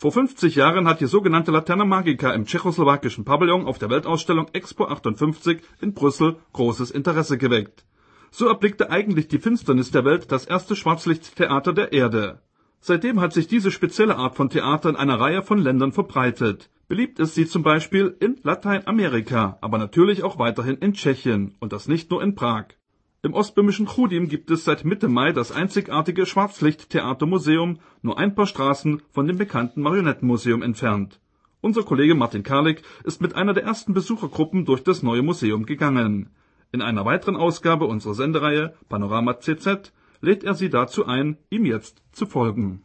Vor 50 Jahren hat die sogenannte Laterna Magica im tschechoslowakischen Pavillon auf der Weltausstellung Expo 58 in Brüssel großes Interesse geweckt. So erblickte eigentlich die Finsternis der Welt das erste Schwarzlichttheater der Erde. Seitdem hat sich diese spezielle Art von Theater in einer Reihe von Ländern verbreitet. Beliebt ist sie zum Beispiel in Lateinamerika, aber natürlich auch weiterhin in Tschechien und das nicht nur in Prag. Im ostböhmischen Chrudim gibt es seit Mitte Mai das einzigartige Schwarzlichttheatermuseum, nur ein paar Straßen von dem bekannten Marionettenmuseum entfernt. Unser Kollege Martin Karlik ist mit einer der ersten Besuchergruppen durch das neue Museum gegangen. In einer weiteren Ausgabe unserer Sendereihe Panorama CZ lädt er Sie dazu ein, ihm jetzt zu folgen.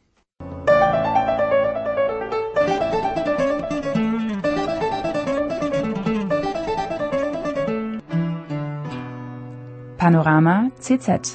Panorama CZ.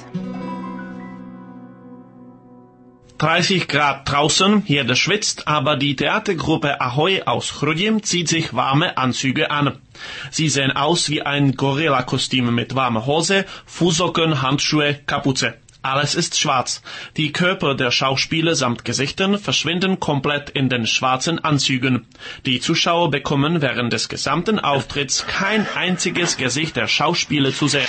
30 Grad draußen, jeder schwitzt, aber die Theatergruppe Ahoi aus Chrudim zieht sich warme Anzüge an. Sie sehen aus wie ein Gorilla-Kostüm mit warmer Hose, Fußsocken, Handschuhe, Kapuze. Alles ist schwarz. Die Körper der Schauspieler samt Gesichtern verschwinden komplett in den schwarzen Anzügen. Die Zuschauer bekommen während des gesamten Auftritts kein einziges Gesicht der Schauspieler zu sehen.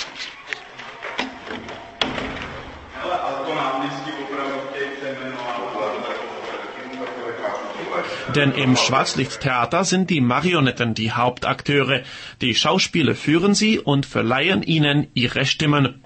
Denn im Schwarzlichttheater sind die Marionetten die Hauptakteure. Die Schauspieler führen sie und verleihen ihnen ihre Stimmen.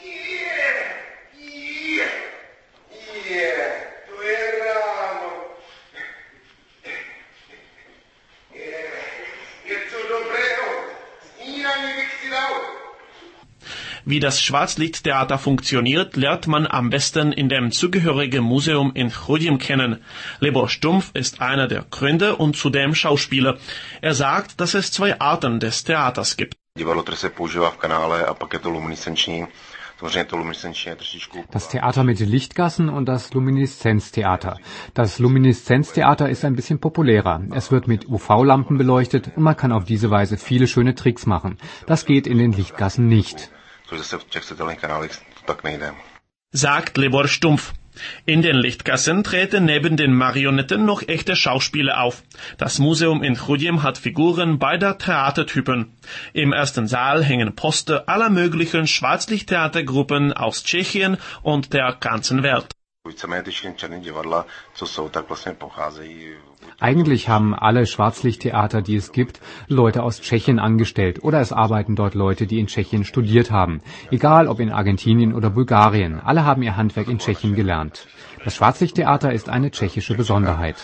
Wie das Schwarzlichttheater funktioniert, lernt man am besten in dem zugehörigen Museum in Chrudim kennen. Libor Stumpf ist einer der Gründer und zudem Schauspieler. Er sagt, dass es zwei Arten des Theaters gibt. Das Theater mit Lichtgassen und das Lumineszenztheater. Das Lumineszenztheater ist ein bisschen populärer. Es wird mit UV-Lampen beleuchtet und man kann auf diese Weise viele schöne Tricks machen. Das geht in den Lichtgassen nicht. Sagt Libor Stumpf. In den Lichtgassen treten neben den Marionetten noch echte Schauspieler auf. Das Museum in Chrudim hat Figuren beider Theatertypen. Im ersten Saal hängen Poster aller möglichen Schwarzlichttheatergruppen aus Tschechien und der ganzen Welt. Eigentlich haben alle Schwarzlichttheater, die es gibt, Leute aus Tschechien angestellt oder es arbeiten dort Leute, die in Tschechien studiert haben. Egal ob in Argentinien oder Bulgarien, alle haben ihr Handwerk in Tschechien gelernt. Das Schwarzlichttheater ist eine tschechische Besonderheit.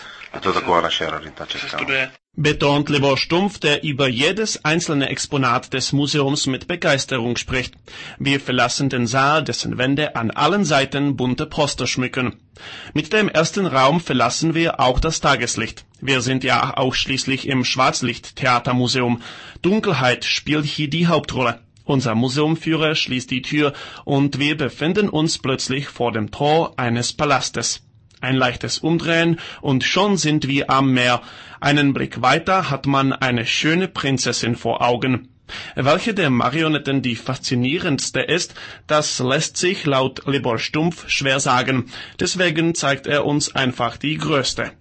Betont Libor Stumpf, der über jedes einzelne Exponat des Museums mit Begeisterung spricht. Wir verlassen den Saal, dessen Wände an allen Seiten bunte Poster schmücken. Mit dem ersten Raum verlassen wir auch das Tageslicht. Wir sind ja auch schließlich im Schwarzlicht-Theatermuseum. Dunkelheit spielt hier die Hauptrolle. Unser Museumführer schließt die Tür und wir befinden uns plötzlich vor dem Tor eines Palastes. Ein leichtes Umdrehen und schon sind wir am Meer. Einen Blick weiter hat man eine schöne Prinzessin vor Augen. Welche der Marionetten die faszinierendste ist, das lässt sich laut Libor Stumpf schwer sagen. Deswegen zeigt er uns einfach die größte.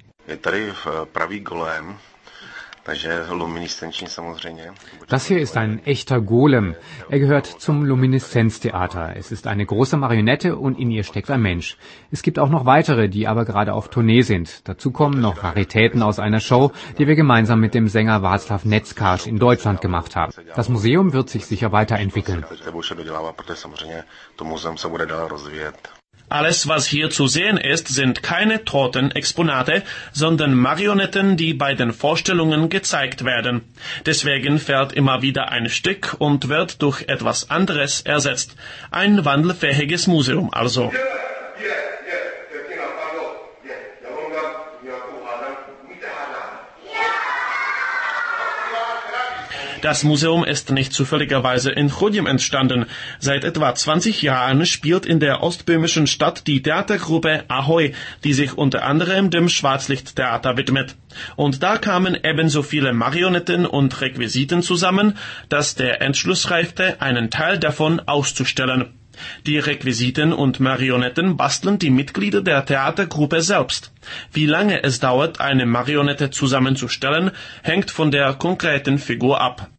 Das hier ist ein echter Golem. Er gehört zum Lumineszenztheater. Es ist eine große Marionette und in ihr steckt ein Mensch. Es gibt auch noch weitere, die aber gerade auf Tournee sind. Dazu kommen noch Raritäten aus einer Show, die wir gemeinsam mit dem Sänger Václav Netzkář in Deutschland gemacht haben. Das Museum wird sich sicher weiterentwickeln. Alles, was hier zu sehen ist, sind keine toten Exponate, sondern Marionetten, die bei den Vorstellungen gezeigt werden. Deswegen fällt immer wieder ein Stück und wird durch etwas anderes ersetzt. Ein wandelfähiges Museum also. Das Museum ist nicht zufälligerweise in Chrudim entstanden. Seit etwa 20 Jahren spielt in der ostböhmischen Stadt die Theatergruppe Ahoi, die sich unter anderem dem Schwarzlichttheater widmet. Und da kamen ebenso viele Marionetten und Requisiten zusammen, dass der Entschluss reifte, einen Teil davon auszustellen. Die Requisiten und Marionetten basteln die Mitglieder der Theatergruppe selbst. Wie lange es dauert, eine Marionette zusammenzustellen, hängt von der konkreten Figur ab.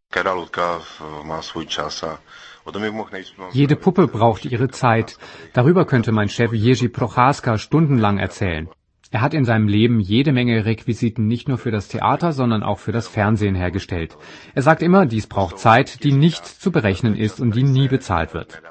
Jede Puppe braucht ihre Zeit. Darüber könnte mein Chef Jerzy Prochaska stundenlang erzählen. Er hat in seinem Leben jede Menge Requisiten nicht nur für das Theater, sondern auch für das Fernsehen hergestellt. Er sagt immer, dies braucht Zeit, die nicht zu berechnen ist und die nie bezahlt wird.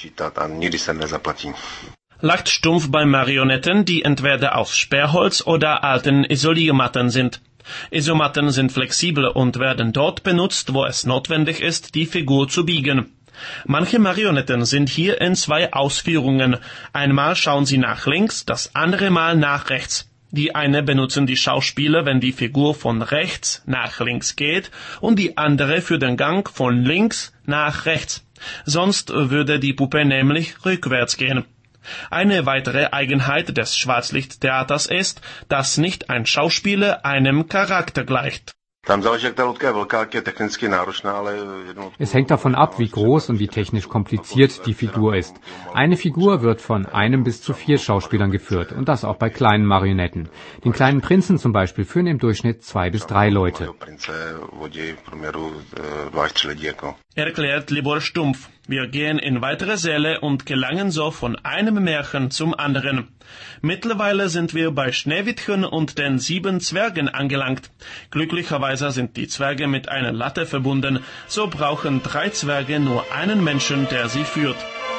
Lacht stumpf bei Marionetten, die entweder aus Sperrholz oder alten Isoliermatten sind. Isomatten sind flexibel und werden dort benutzt, wo es notwendig ist, die Figur zu biegen. Manche Marionetten sind hier in 2 Ausführungen. Einmal schauen sie nach links, das andere Mal nach rechts. Die eine benutzen die Schauspieler, wenn die Figur von rechts nach links geht, und die andere für den Gang von links nach rechts. Sonst würde die Puppe nämlich rückwärts gehen. Eine weitere Eigenheit des Schwarzlichttheaters ist, dass nicht ein Schauspieler einem Charakter gleicht. Es hängt davon ab, wie groß und wie technisch kompliziert die Figur ist. Eine Figur wird von 1 bis zu 4 Schauspielern geführt, und das auch bei kleinen Marionetten. Den kleinen Prinzen zum Beispiel führen im Durchschnitt 2 bis 3 Leute. Erklärt Libor Stumpf. Wir gehen in weitere Säle und gelangen so von einem Märchen zum anderen. Mittlerweile sind wir bei Schneewittchen und den 7 Zwergen angelangt. Glücklicherweise sind die Zwerge mit einer Latte verbunden, so brauchen 3 Zwerge nur einen Menschen, der sie führt.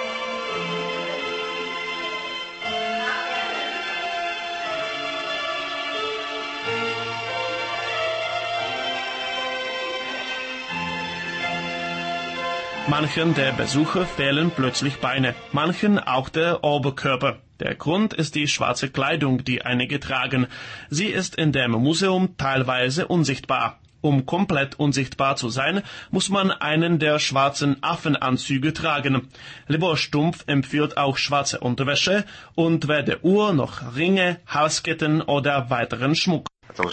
Manchen der Besucher fehlen plötzlich Beine, manchen auch der Oberkörper. Der Grund ist die schwarze Kleidung, die einige tragen. Sie ist in dem Museum teilweise unsichtbar. Um komplett unsichtbar zu sein, muss man einen der schwarzen Affenanzüge tragen. Libor Stumpf empfiehlt auch schwarze Unterwäsche und weder Uhr noch Ringe, Halsketten oder weiteren Schmuck.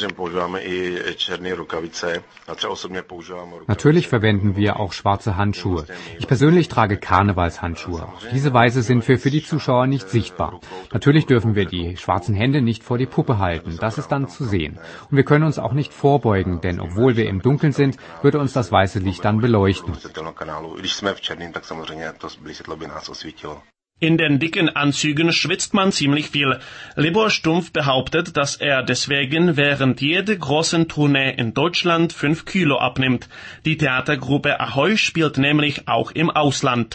Natürlich verwenden wir auch schwarze Handschuhe. Ich persönlich trage Karnevalshandschuhe. Auf diese Weise sind wir für die Zuschauer nicht sichtbar. Natürlich dürfen wir die schwarzen Hände nicht vor die Puppe halten, das ist dann zu sehen. Und wir können uns auch nicht vorbeugen, denn obwohl wir im Dunkeln sind, würde uns das weiße Licht dann beleuchten. In den dicken Anzügen schwitzt man ziemlich viel. Libor Stumpf behauptet, dass er deswegen während jeder großen Tournee in Deutschland 5 Kilo abnimmt. Die Theatergruppe Ahoj spielt nämlich auch im Ausland.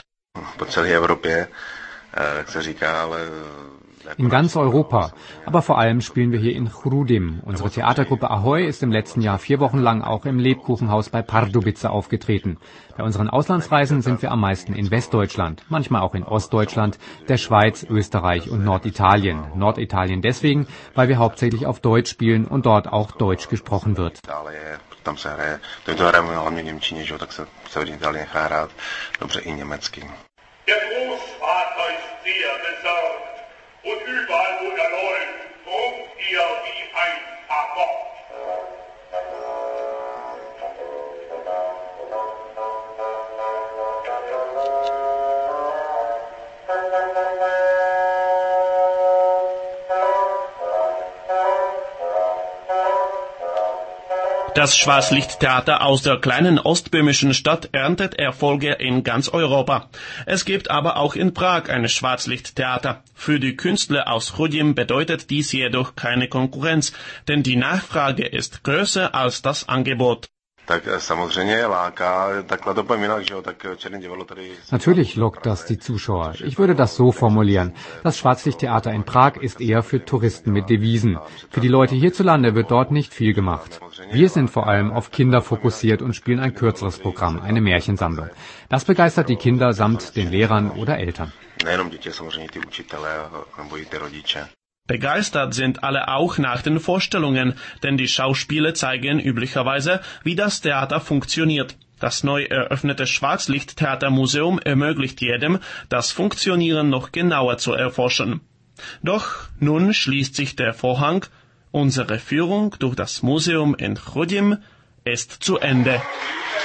In ganz Europa. Aber vor allem spielen wir hier in Chrudim. Unsere Theatergruppe Ahoj ist im letzten Jahr 4 Wochen lang auch im Lebkuchenhaus bei Pardubice aufgetreten. Bei unseren Auslandsreisen sind wir am meisten in Westdeutschland, manchmal auch in Ostdeutschland, der Schweiz, Österreich und Norditalien. Norditalien deswegen, weil wir hauptsächlich auf Deutsch spielen und dort auch Deutsch gesprochen wird. Der Großvater ist sehr besorgt. Und überall, wo er läuft, ruft ihr wie ein Fagott. Das Schwarzlichttheater aus der kleinen ostböhmischen Stadt erntet Erfolge in ganz Europa. Es gibt aber auch in Prag ein Schwarzlichttheater. Für die Künstler aus Chrudim bedeutet dies jedoch keine Konkurrenz, denn die Nachfrage ist größer als das Angebot. Natürlich lockt das die Zuschauer. Ich würde das so formulieren. Das Schwarzlichttheater in Prag ist eher für Touristen mit Devisen. Für die Leute hierzulande wird dort nicht viel gemacht. Wir sind vor allem auf Kinder fokussiert und spielen ein kürzeres Programm, eine Märchensammlung. Das begeistert die Kinder samt den Lehrern oder Eltern. Begeistert sind alle auch nach den Vorstellungen, denn die Schauspieler zeigen üblicherweise, wie das Theater funktioniert. Das neu eröffnete Schwarzlichttheatermuseum ermöglicht jedem, das Funktionieren noch genauer zu erforschen. Doch nun schließt sich der Vorhang. Unsere Führung durch das Museum in Chrudim ist zu Ende.